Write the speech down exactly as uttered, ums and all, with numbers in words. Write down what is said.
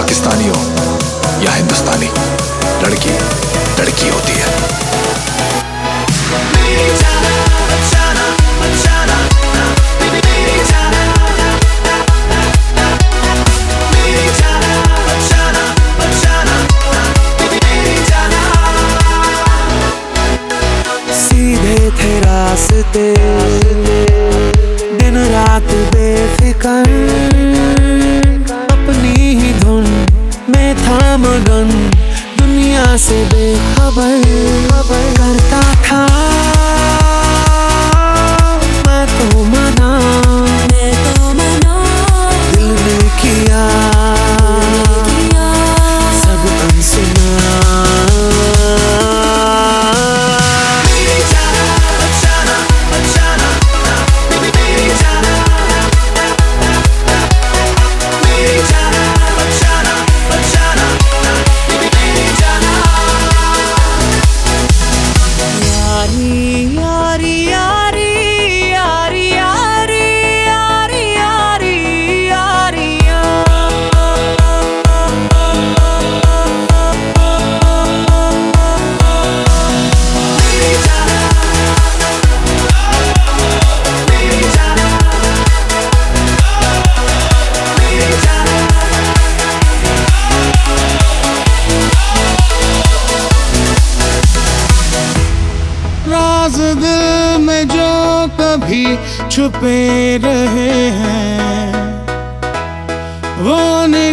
पाकिस्तानी हो या हिंदुस्तानी, लड़की लड़की होती है। सीधे थे रास्ते, दिन रात बेफिकर, अपनी ही धुन में था मगन, दुनिया से बेखबर करता था मैं तो मना, मैं तो मना, दिल ने किया सब अनसुना। राज दिल में जो कभी छुपे रहे हैं वो नहीं